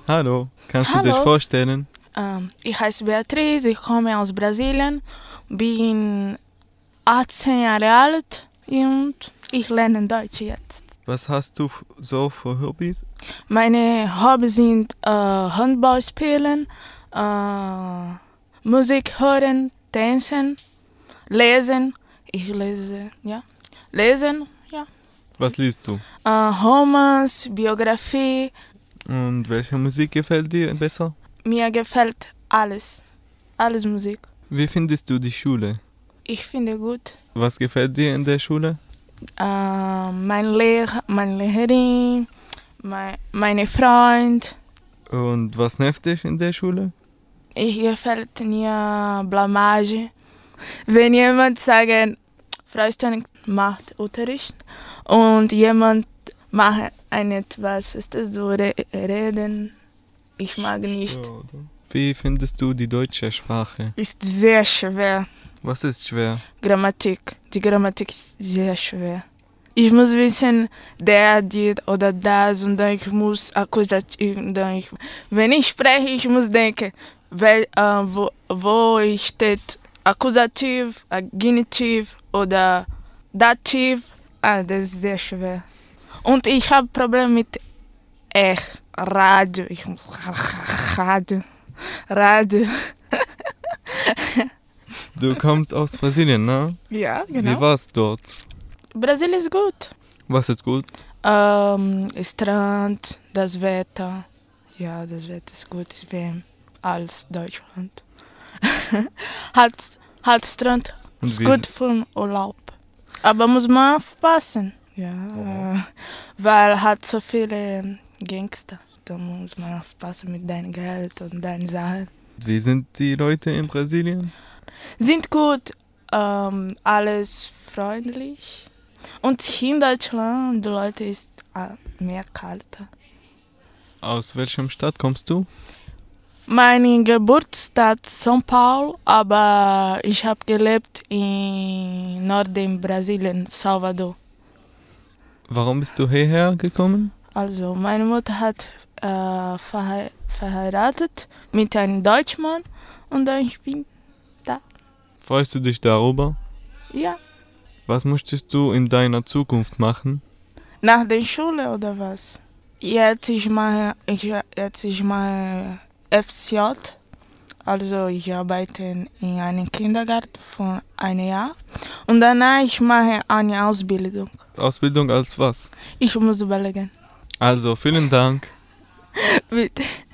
Hallo, kannst du dich Hallo. vorstellen? Ich heiße Beatrice, ich komme aus Brasilien, bin 18 Jahre alt und ich lerne Deutsch jetzt. Was hast du so für Hobbys? Meine Hobbys sind Handball spielen, Musik hören, tanzen, lesen. Ich lese, ja. Lesen, ja. Was liest du? Romans, Biografie. Und welche Musik gefällt dir besser? Mir gefällt alles. Alles Musik. Wie findest du die Schule? Ich finde gut. Was gefällt dir in der Schule? Meine Lehrerin, meine Freund. Und was nervt dich in der Schule? Ich gefällt mir Blamage. Wenn jemand sagt, Frau Stein macht Unterricht und jemand macht etwas, was das so reden, ich mag nicht. Wie findest du die deutsche Sprache? Ist sehr schwer. Was ist schwer? Grammatik. Die Grammatik ist sehr schwer. Ich muss wissen, der, die oder das und dann ich muss Akkusativ. Wenn ich spreche, ich muss denken, wo steht Akkusativ, Genitiv oder Dativ. Das ist sehr schwer. Und ich habe Probleme mit Radio. Ich muss Radio. Du kommst aus Brasilien, ne? Ja, genau. Wie war's dort? Brasilien ist gut. Was ist gut? Strand, das Wetter. Ja, das Wetter ist gut wie als Deutschland. halt Strand Und ist gut für den Urlaub. Aber muss man aufpassen. Ja, weil hat so viele Gangster. Da muss man aufpassen mit deinem Geld und deinen Sachen. Wie sind die Leute in Brasilien? Sind gut, alles freundlich. Und hier in Deutschland, die Leute ist mehr kalter. Aus welchem Stadt kommst du? Meine Geburtsstadt São Paulo, aber ich habe gelebt in Norden Brasilien, Salvador. Warum bist du hierher gekommen? Also meine Mutter hat verheiratet mit einem Deutschmann und dann ich bin da. Freust du dich darüber? Ja. Was möchtest du in deiner Zukunft machen? Nach der Schule oder was? Jetzt ich mache FCJ. Also ich arbeite in einem Kindergarten für ein Jahr. Und danach ich mache eine Ausbildung. Ausbildung als was? Ich muss überlegen. Also, vielen Dank. Bitte.